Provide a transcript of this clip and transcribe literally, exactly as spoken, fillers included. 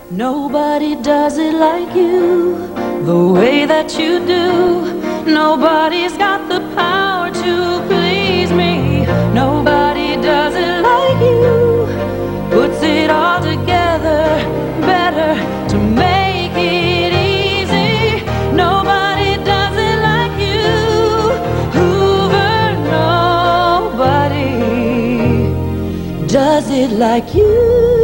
Nobody does it like you, the way that you do. Nobody's got the power to please me. Nobody does it like you, puts it all together better to make it easy. Nobody does it like you, Hoover. Nobody does it like you.